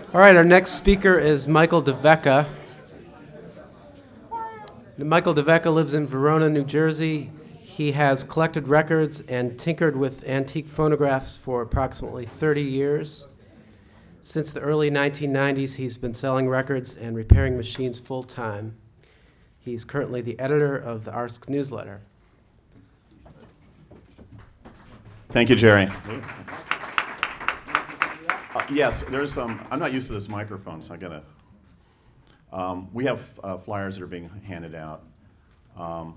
All right, our next speaker is Michael DeVecca. Michael DeVecca lives in Verona, New Jersey. He has collected records and tinkered with antique phonographs for approximately 30 years. Since the early 1990s, he's been selling records and repairing machines full-time. He's currently the editor of the ARSC newsletter. Thank you, Jerry. Yes, there's some. I'm not used to this microphone, so I gotta. We have flyers that are being handed out. I'm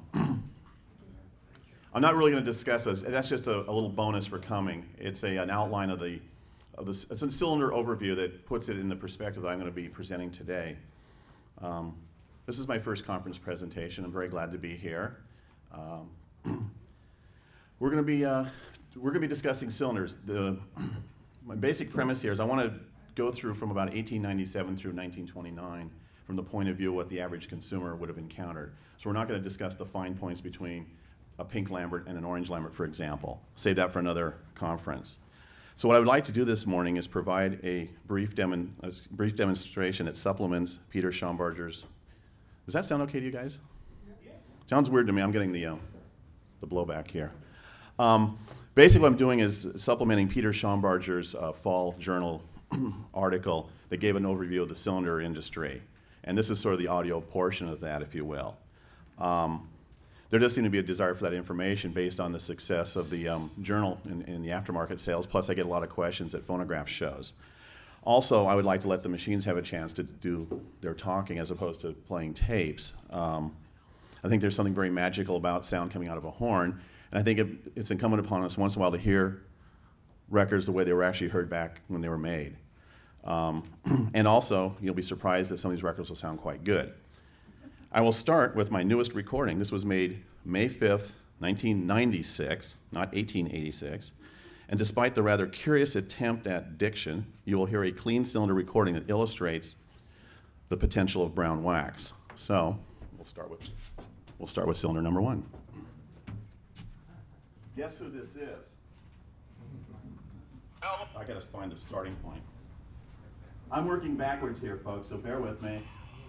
not really going to discuss this. That's just a little bonus for coming. It's an outline of the. It's a cylinder overview that puts it in the perspective that I'm going to be presenting today. This is my first conference presentation. I'm very glad to be here. We're going to be discussing cylinders. My basic premise here is I want to go through from about 1897 through 1929 from the point of view of what the average consumer would have encountered. So we're not going to discuss the fine points between a pink Lambert and an orange Lambert, for example. Save that for another conference. So what I would like to do this morning is provide a brief demonstration that supplements Peter Schombarger's. Does that sound okay to you guys? Yeah. Sounds weird to me. I'm getting the blowback here. Basically, what I'm doing is supplementing Peter Schombarger's fall journal article that gave an overview of the cylinder industry. And this is sort of the audio portion of that, if you will. There does seem to be a desire for that information based on the success of the journal in the aftermarket sales, plus I get a lot of questions at phonograph shows. Also, I would like to let the machines have a chance to do their talking as opposed to playing tapes. I think there's something very magical about sound coming out of a horn. And I think it's incumbent upon us once in a while to hear records the way they were actually heard back when they were made. And also, you'll be surprised that some of these records will sound quite good. I will start with my newest recording. This was made May 5th, 1996, not 1886. And despite the rather curious attempt at diction, you will hear a clean cylinder recording that illustrates the potential of brown wax. So, we'll start with cylinder number one. Guess who this is? I gotta find a starting point. I'm working backwards here, folks, so bear with me.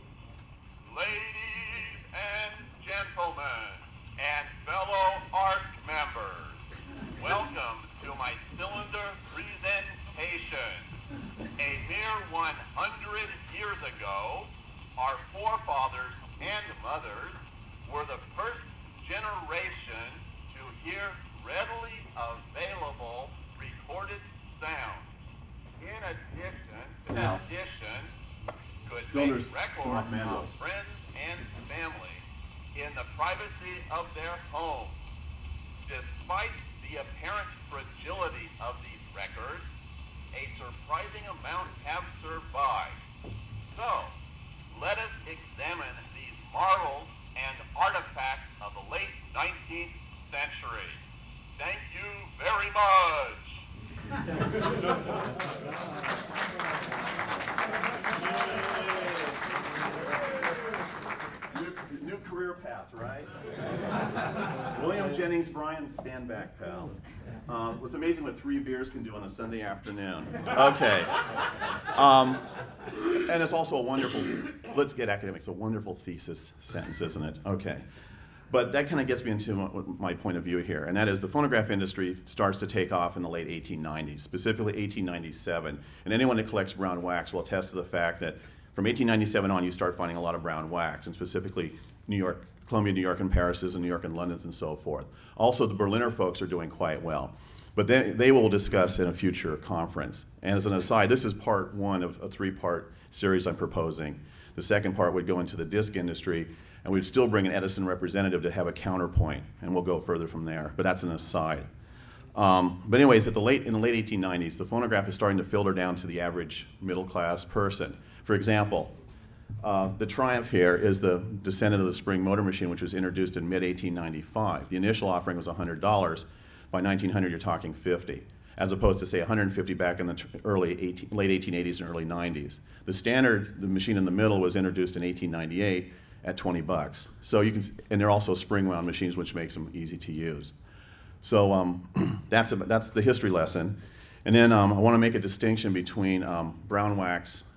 Ladies and gentlemen, and fellow ARSC members, welcome to my cylinder presentation. A mere 100 years ago, our forefathers and mothers were the first generation to hear readily available recorded sound. In addition, could Cylinders make records of friends and family in the privacy of their homes. Despite the apparent fragility of these records, a surprising amount have survived. So, let us examine these marvels and artifacts of the late 19th century. Thank you very much. New career path, right? William Jennings Bryan, stand back, pal. What's amazing what 3 beers can do on a Sunday afternoon. Okay. And it's also a wonderful, let's get academic, it's a wonderful thesis sentence, isn't it? Okay. But that kind of gets me into my point of view here, and that is the phonograph industry starts to take off in the late 1890s, specifically 1897. And anyone that collects brown wax will attest to the fact that from 1897 on, you start finding a lot of brown wax, and specifically New York, Columbia, New York, and Paris's, and New York and London's, and so forth. Also, the Berliner folks are doing quite well. But they will discuss in a future conference. And as an aside, this is part one of a 3-part series I'm proposing. The second part would go into the disc industry, and we'd still bring an Edison representative to have a counterpoint, and we'll go further from there, but that's an aside. But anyways, in the late 1890s, the phonograph is starting to filter down to the average middle-class person. For example, the Triumph here is the descendant of the spring motor machine, which was introduced in mid-1895. The initial offering was $100. By 1900, you're talking $50, as opposed to, say, $150 back in the late 1880s and early 90s. The machine in the middle, was introduced in 1898 at $20. So you can, and they're also spring-wound machines, which makes them easy to use. So that's the history lesson. And then I want to make a distinction between brown wax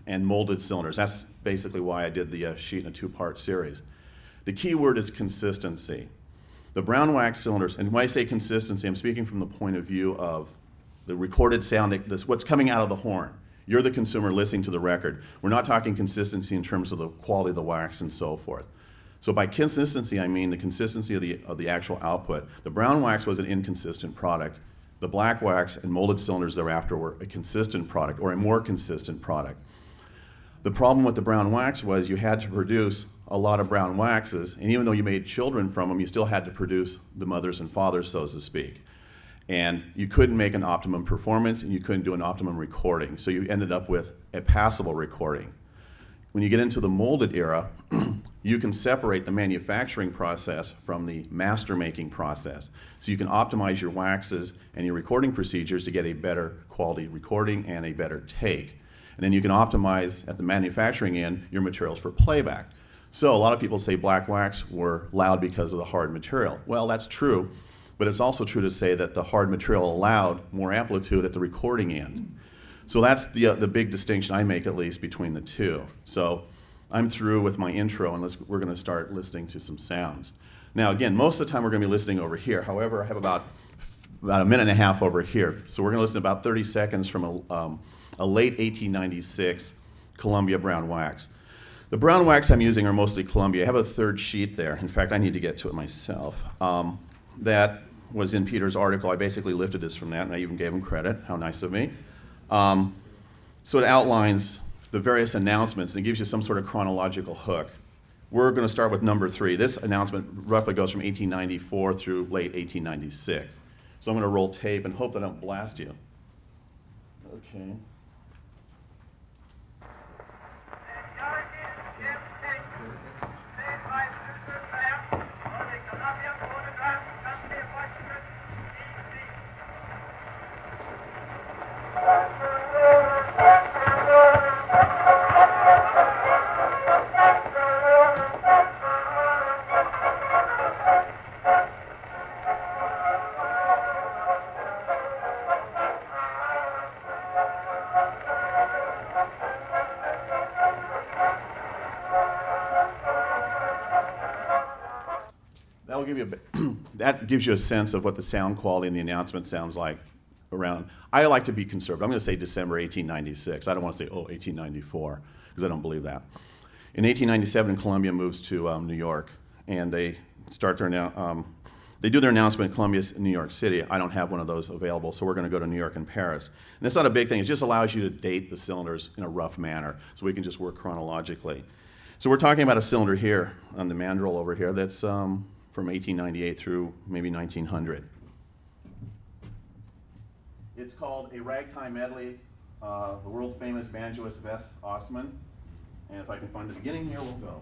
and molded cylinders. That's basically why I did the sheet in a two-part series. The key word is consistency. The brown wax cylinders, and when I say consistency, I'm speaking from the point of view of the recorded sound, what's coming out of the horn. You're the consumer listening to the record. We're not talking consistency in terms of the quality of the wax and so forth. So by consistency, I mean the consistency of the actual output. The brown wax was an inconsistent product. The black wax and molded cylinders thereafter were a consistent product, or a more consistent product. The problem with the brown wax was you had to produce a lot of brown waxes, and even though you made children from them, you still had to produce the mothers and fathers, so to speak. And you couldn't make an optimum performance, and you couldn't do an optimum recording, so you ended up with a passable recording. When you get into the molded era, you can separate the manufacturing process from the master making process. So you can optimize your waxes and your recording procedures to get a better quality recording and a better take. And then you can optimize at the manufacturing end your materials for playback. So a lot of people say black wax were loud because of the hard material. Well, that's true, but it's also true to say that the hard material allowed more amplitude at the recording end. So that's the big distinction I make, at least, between the two. So I'm through with my intro, and we're going to start listening to some sounds. Now, again, most of the time we're going to be listening over here. However, I have about a minute and a half over here. So we're going to listen to about 30 seconds from a late 1896 Columbia brown wax. The brown wax I'm using are mostly Columbia. I have a third sheet there. In fact, I need to get to it myself. That was in Peter's article. I basically lifted this from that, and I even gave him credit. How nice of me. So it outlines the various announcements, and it gives you some sort of chronological hook. We're going to start with number 3. This announcement roughly goes from 1894 through late 1896. So I'm going to roll tape and hope that I don't blast you. Okay. That gives you a sense of what the sound quality and the announcement sounds like around. I like to be conservative. I'm going to say December 1896. I don't want to say, 1894, because I don't believe that. In 1897, Columbia moves to New York, and they start their they do their announcement in Columbia, New York City. I don't have one of those available, so we're going to go to New York and Paris. And it's not a big thing. It just allows you to date the cylinders in a rough manner, so we can just work chronologically. So we're talking about a cylinder here on the mandrel over here that's from 1898 through maybe 1900. It's called a ragtime medley, the world famous banjoist Wes Osman. And if I can find the beginning here, we'll go.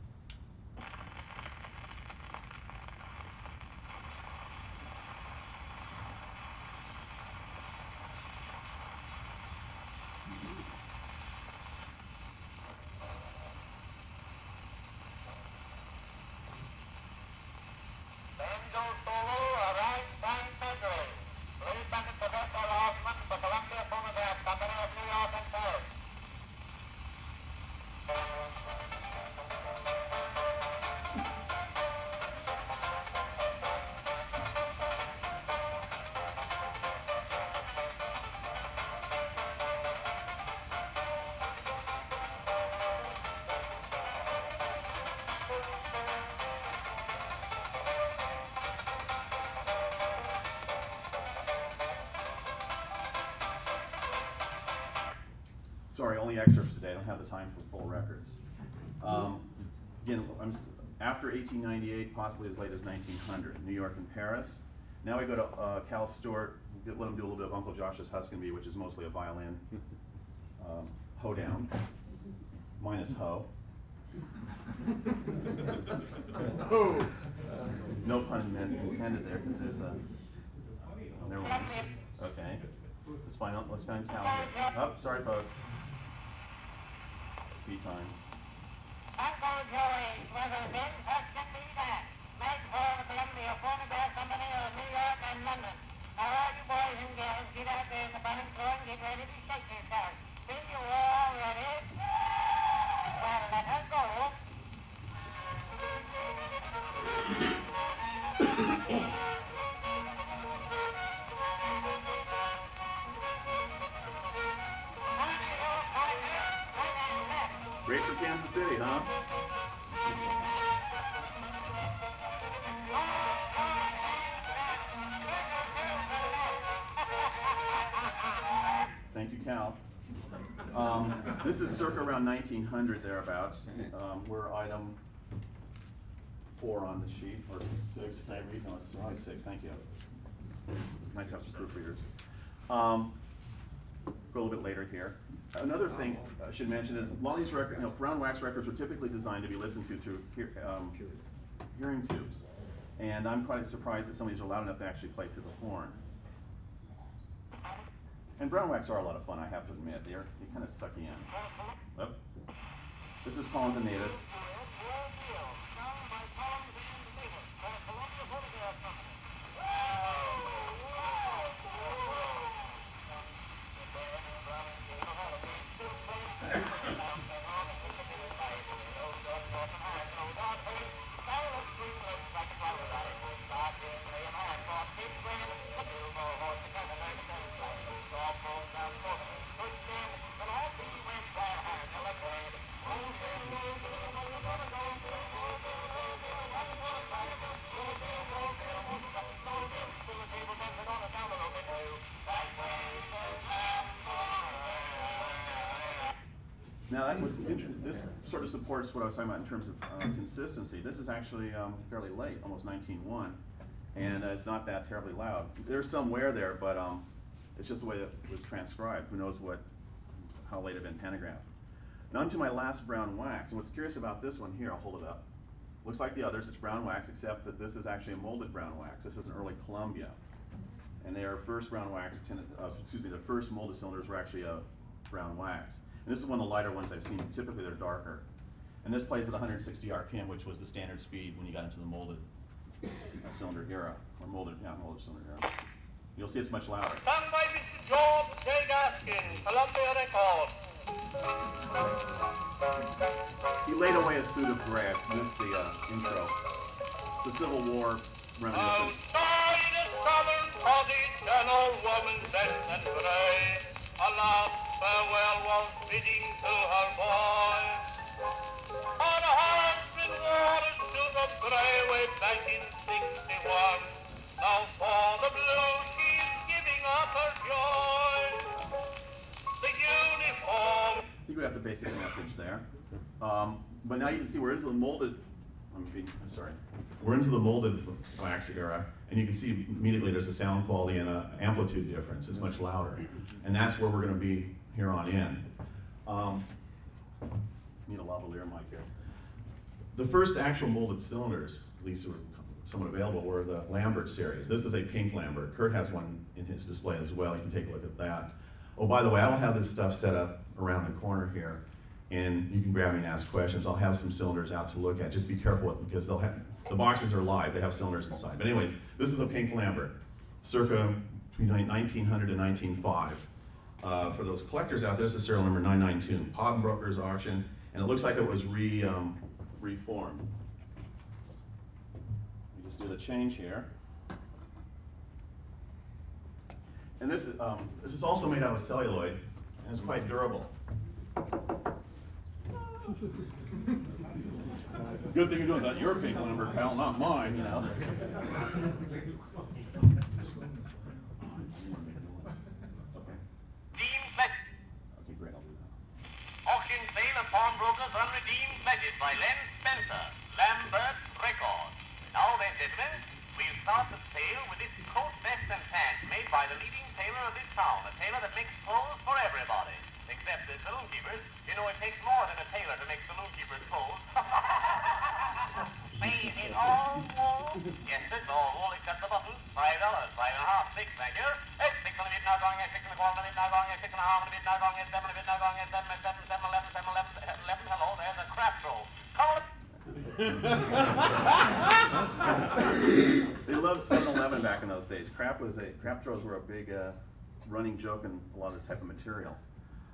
Sorry, only excerpts today. I don't have the time for full records. Again, after 1898, possibly as late as 1900, New York and Paris. Now we go to Cal Stewart. Let him do a little bit of Uncle Josh's Huskinby, which is mostly a violin hoedown, minus ho. No pun intended there, because there's a. Oh, never mind. Okay. Let's find Cal here. Oh, sorry, folks. Speed time. Uncle Joey was a big Huskinby that made for the Columbia Phonograph Company of New York and London. Now all you boys and girls, get out there in the bunning floor and get ready to shake yourselves. Think you're all ready? Great for Kansas City, huh? Thank you, Cal. This is circa around 1900 thereabouts. We're item 4 on the sheet, or 6. Did I read? No, it's probably 6. Thank you. It's nice to have some proofreaders. Go a little bit later here. Another thing I should mention is a lot of these records, brown wax records were typically designed to be listened to through hearing tubes. And I'm quite surprised that some of these are loud enough to actually play through the horn. And brown wax are a lot of fun, I have to admit. They kind of suck you in. Oh. This is Collins and Natus. Now, this sort of supports what I was talking about in terms of consistency. This is actually fairly late, almost 1901, and it's not that terribly loud. There's some wear there, but it's just the way that it was transcribed. Who knows how late it had been pantographed. Now on to my last brown wax, and what's curious about this one here, I'll hold it up. Looks like the others, it's brown wax, except that this is actually a molded brown wax. This is an early Columbia, and their first brown wax, the first molded cylinders were actually a brown wax. And this is one of the lighter ones I've seen. Typically they're darker. And this plays at 160 RPM, which was the standard speed when you got into the molded cylinder era, or molded cylinder era. You'll see it's much louder. Sung by Mr. George J. Gaskin, Columbia Records. He laid away a suit of gray. I missed the intro. It's a Civil War reminiscence. Outside a southern cottage, an old woman sat and prayed. A last farewell was bidding to her boy. Her husband wanted to the Brayway back in 61. Now for the blue she's giving up her joy. The uniform. I think we have the basic message there. But now you can see we're into the molded. We're into the molded wax era, and you can see immediately there's a sound quality and an amplitude difference. It's much louder, and that's where we're going to be here on in. Need a lavalier mic here. The first actual molded cylinders, at least were somewhat available, were the Lambert series. This is a pink Lambert. Kurt has one in his display as well. You can take a look at that. Oh, by the way, I will have this stuff set up around the corner here, and you can grab me and ask questions. I'll have some cylinders out to look at. Just be careful with them because they'll have, the boxes are live. They have cylinders inside. But anyways, this is a pink Lambert, circa between 1900 and 1905. For those collectors out there, this is serial number 992, Pawnbrokers auction, and it looks like it was reformed. We just do the change here. And this is also made out of celluloid, and it's quite durable. Good thing you're doing that. Your pink number, pal, not mine, you know. Okay, great, I'll do that. Auction sale of pawnbrokers unredeemed pledges by Len Spencer, Lambert Records. Now then, gentlemen, we'll start the sale with this coat, vest, and pants made by the leading tailor of this town, a tailor that makes clothes for everybody. Except the saloon keepers. You know, it takes more than a tailor to make saloon keepers clothes. Made in all wool. Yes, it's all wool except the buttons. $5, $5.50, thank you. 6 on the bid now going, 6 on the quarter, the bid now going, 6 and a half on the bid now going, 7 on the bid now going, 7, 11. Hello, there's a crap troll. They loved 7-Eleven back in those days. Crap throws were a big running joke in a lot of this type of material.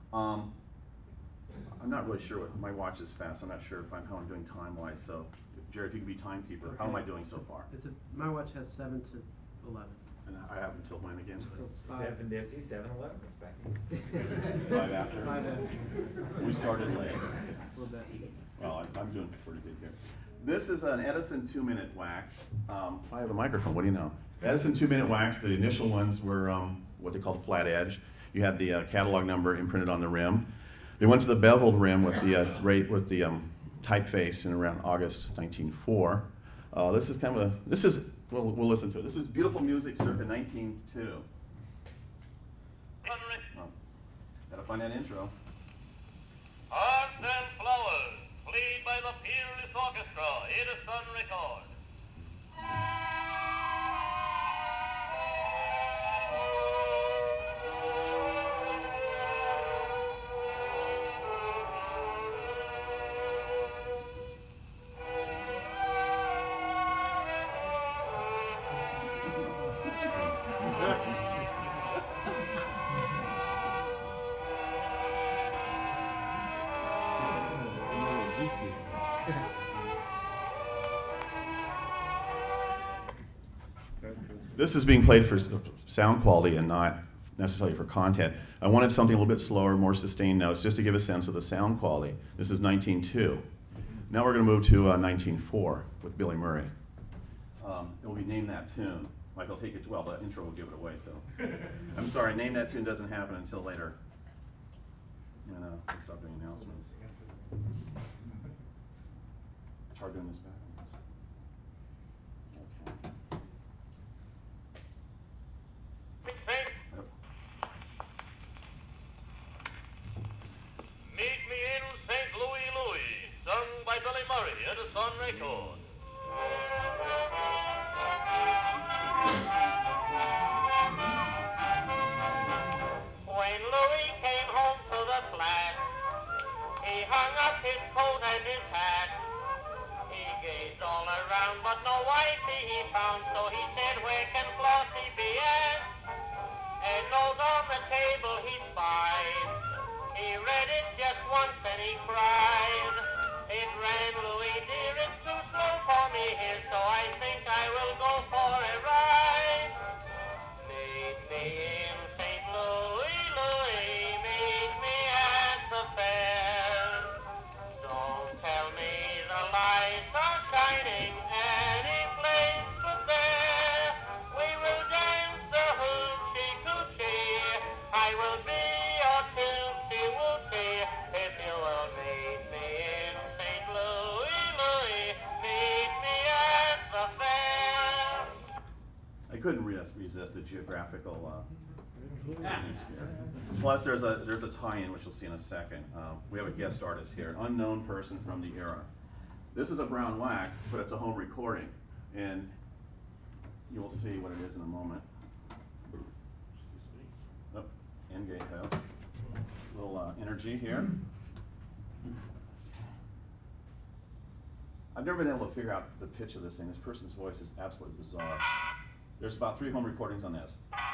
I'm not really sure what my watch is fast. I'm not sure how I'm doing time-wise. So Jerry, if you could be timekeeper. How am I doing so far? My watch has 7 to 11. And I have until when again? Seven, there's 7-Eleven is back. 5 after? 5 after. We started late. A little bit. Well, I'm doing pretty good here. This is an Edison 2-minute wax. I have a microphone, what do you know? Edison 2-minute wax, the initial ones were what they called flat edge. You had the catalog number imprinted on the rim. They went to the beveled rim with the typeface in around August 1904. This is kind of we'll listen to it. This is beautiful music circa 1902. Oh, gotta find that intro. Hearts and Flowers, played by the Peerless Orchestra, Edison Record. This is being played for sound quality and not necessarily for content. I wanted something a little bit slower, more sustained notes, just to give a sense of the sound quality. This is 1902. Now we're going to move to 1904 with Billy Murray. It will be Name That Tune. Like I'll take it, well, the intro will give it away, so. I'm sorry, Name That Tune doesn't happen until later. And I'll stop doing announcements. It's hard doing this back. Okay. Meet me in St. Louis, Louis, sung by Billy Murray, Edison Record. When Louis came home to the flat, he hung up his coat and his hat. He gazed all around, but no wifey he found, so he said, where can Flossie be at? And nose on the table he spied. He read it just once and he cried. It ran, Louis dear, it's too slow for me here, so I think I will go for a ride. Meet me in St. Louis, Louis, meet me at the fair. Don't tell me the lights are shining any place but there. We will dance the hoochie-coochie. I will be your tootsie-woochie if you will meet me in St. Louis, Louis, meet me at the fair. I couldn't resist a geographical business here. Plus, there's a tie-in, which you'll see in a second. We have a guest artist here, an unknown person from the era. This is a brown wax, but it's a home recording, and you will see what it is in a moment. Oh, N-gate house. A little energy here. I've never been able to figure out the pitch of this thing. This person's voice is absolutely bizarre. There's about 3 home recordings on this.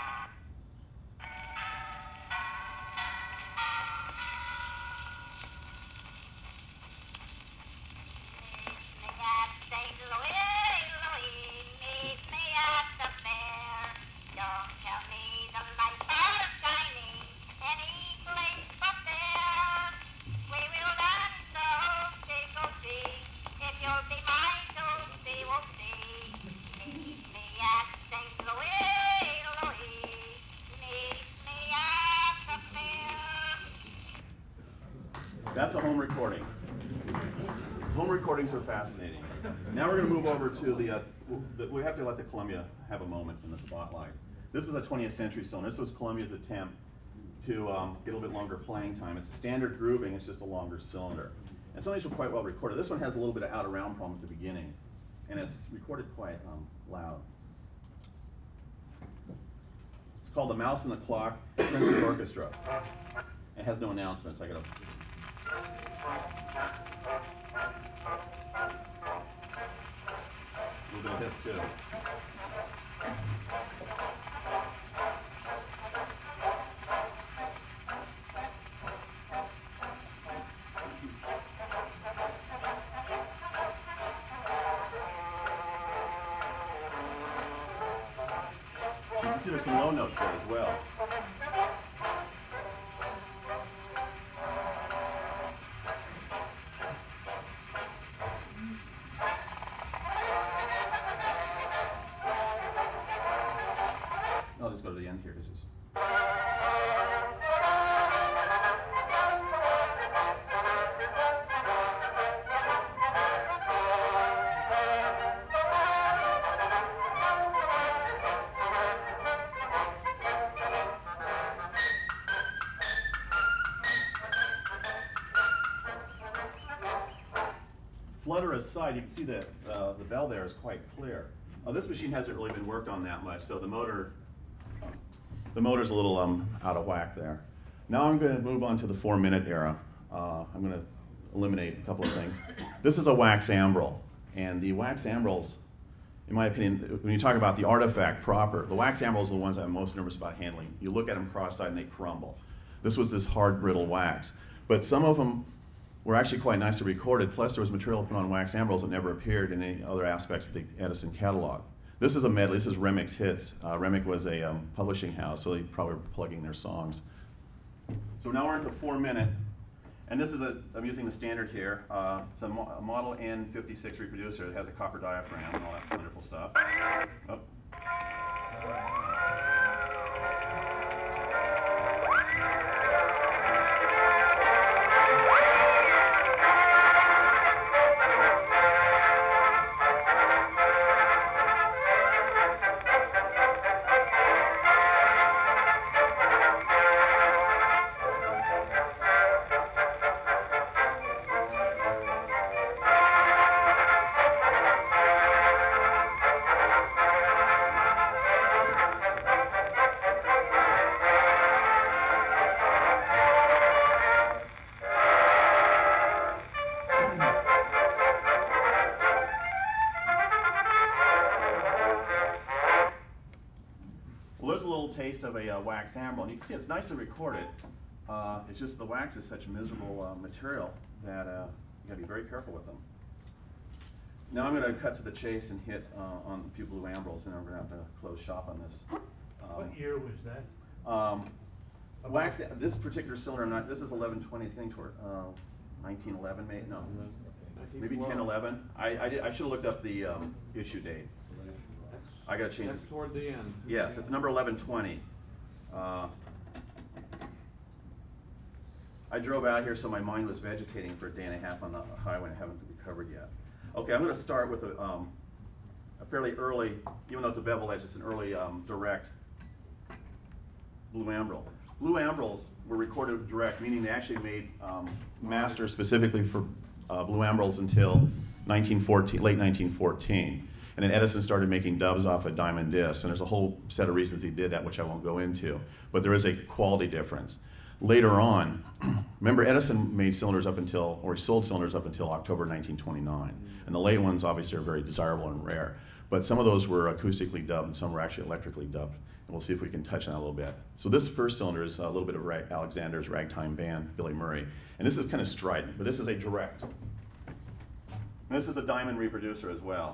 That's a home recording. Home recordings are fascinating. Now we're going to move over to we have to let the Columbia have a moment in the spotlight. This is a 20th century cylinder. This was Columbia's attempt to get a little bit longer playing time. It's a standard grooving, it's just a longer cylinder. And some of these were quite well recorded. This one has a little bit of out of round problem at the beginning, and it's recorded quite loud. It's called The Mouse and the Clock, Prince's Orchestra. It has no announcements. I gotta. A little bit of this too. see there's some low notes there as well. I'll just go to the end here. This is. Flutter aside, you can see that the bell there is quite clear. This machine hasn't really been worked on that much, so the motor's a little out of whack there. Now I'm going to move on to the 4-minute era. I'm going to eliminate a couple of things. This is a wax ambrel, and the wax ambrels, in my opinion, when you talk about the artifact proper, the wax ambrels are the ones I'm most nervous about handling. You look at them cross-eyed and they crumble. This was this hard, brittle wax. But some of them were actually quite nicely recorded, plus there was material put on wax ambrels that never appeared in any other aspects of the Edison catalog. This is a medley. This is Remix Hits. Remix was a publishing house, so they probably were plugging their songs. So now we're into 4-minute, and this is I'm using the standard here. It's a Model N56 reproducer. It has a copper diaphragm and all that wonderful stuff. Oh. There's a little taste of a wax ambrel, and you can see it's nicely recorded. It's just the wax is such miserable material that you got to be very careful with them. Now I'm going to cut to the chase and hit on a few blue ambrels, and I'm going to have to close shop on this. What year was that? Wax. This particular cylinder, this is 1120. It's getting toward 1911, maybe. No, maybe 1011. I should have looked up the issue date. I got to change it. That's toward the end. Yes, it's number 1120. I drove out here, so my mind was vegetating for a day and a half on the highway and I haven't recovered yet. Okay, I'm going to start with a fairly early, even though it's a bevel edge, it's an early direct blue ambrel. Blue ambrels were recorded direct, meaning they actually made master specifically for blue ambrels until late 1914. And then Edison started making dubs off a diamond disc, and there's a whole set of reasons he did that, which I won't go into. But there is a quality difference. Later on, remember Edison made cylinders up until, or he sold cylinders up until October 1929. And the late ones obviously are very desirable and rare. But some of those were acoustically dubbed and some were actually electrically dubbed. And we'll see if we can touch on that a little bit. So this first cylinder is a little bit of Alexander's Ragtime Band, Billy Murray. And this is kind of strident, but this is a direct. And this is a diamond reproducer as well.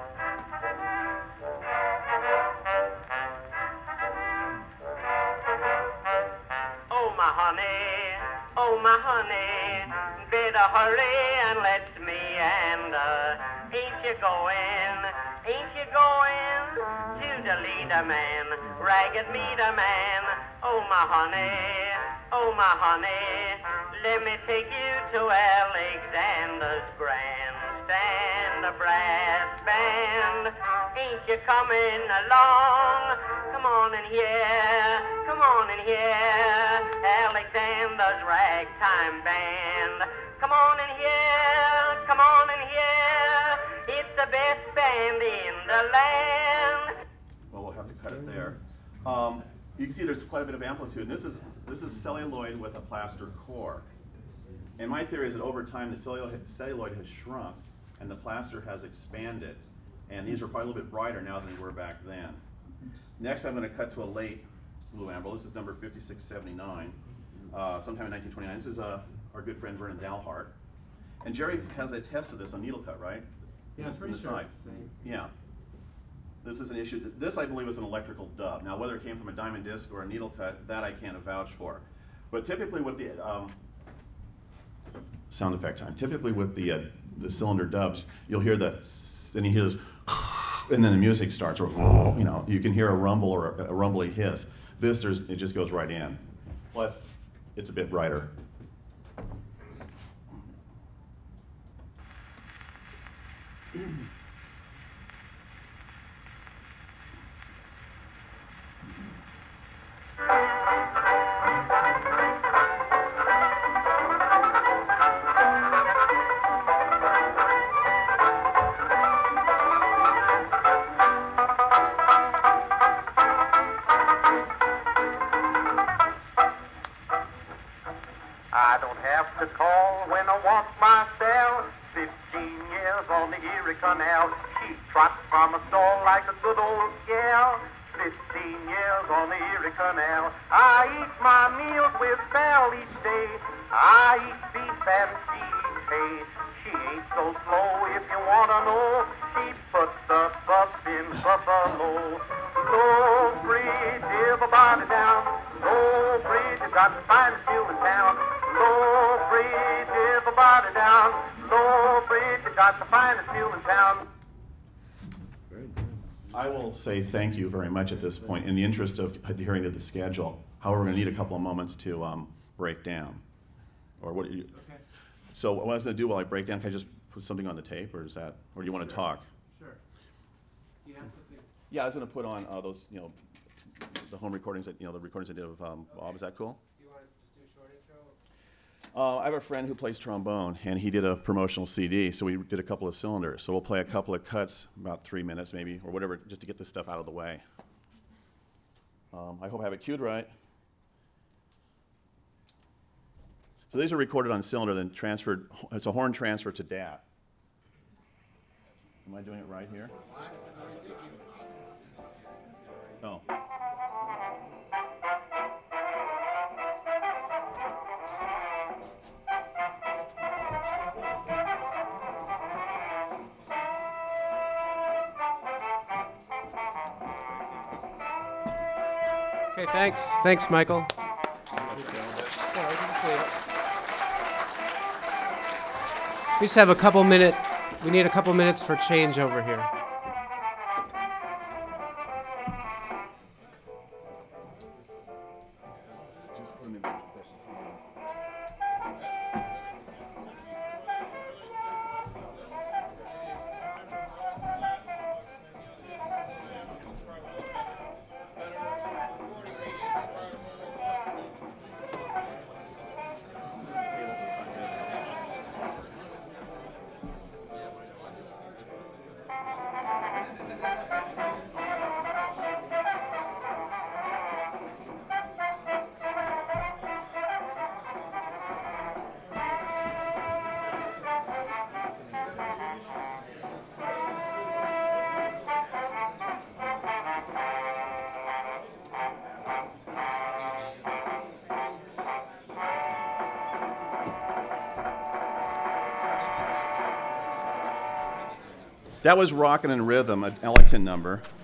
Oh my honey, better hurry and let me and ain't you going to the leader man, ragged meter man? Oh my honey, let me take you to Alexander's grandstand, a brass band. Ain't you coming along? Come on in here, Alexander's ragtime band. Come on in here, it's the best band in the land. Well, we'll have to cut it there. You can see there's quite a bit of amplitude. And this is celluloid with a plaster core. And my theory is that over time the celluloid has shrunk and the plaster has expanded. And these are probably a little bit brighter now than they were back then. Next, I'm going to cut to a late blue ambrel. This is number 5679, sometime in 1929. This is our good friend Vernon Dalhart. And Jerry has a test of this on needle cut, right? Yeah, I'm pretty sure it's the same. Yeah. This is an issue. This, I believe, is an electrical dub. Now, whether it came from a diamond disc or a needle cut, that I can't vouch for. But typically with the sound effect time. Typically with the cylinder dubs, you'll hear the, then you hear this, and then the music starts, or you know, you can hear a rumble or a rumbly hiss. This, it just goes right in. Plus, it's a bit brighter. I don't have to call when I want myself. 15 years on the Erie Canal. She trots from a stall like a good old gal. 15 years on the Erie Canal. I eat my meals with Sal each day. I eat beef and she eats hay. She ain't so slow if you wanna know. She puts the bus in buffalo. Low bridge, everybody down. Low bridge, you got the finest fuel in town. Low bridge, everybody down. Low bridge, you got the finest fuel in town. I will say thank you very much at this point in the interest of adhering to the schedule. However, we're going to need a couple of moments to break down. Or what? Okay. So what I was going to do while I break down, can I just put something on the tape, or is that, or do you want to talk? Sure. You have something? Yeah, I was going to put on those, you know, the home recordings that, you know, the recordings I did of Bob. Is that cool? Do you want to just do a short intro? I have a friend who plays trombone, and he did a promotional CD, so we did a couple of cylinders. So we'll play a couple of cuts, about 3 minutes maybe, or whatever, just to get this stuff out of the way. I hope I have it cued right. So these are recorded on cylinder, then transferred. It's a horn transfer to DAT. Am I doing it right here? Oh. Okay, thanks. Thanks, Michael. We just have a couple minutes. We need a couple minutes for change over here. That was Rockin' and Rhythm, an Ellington number.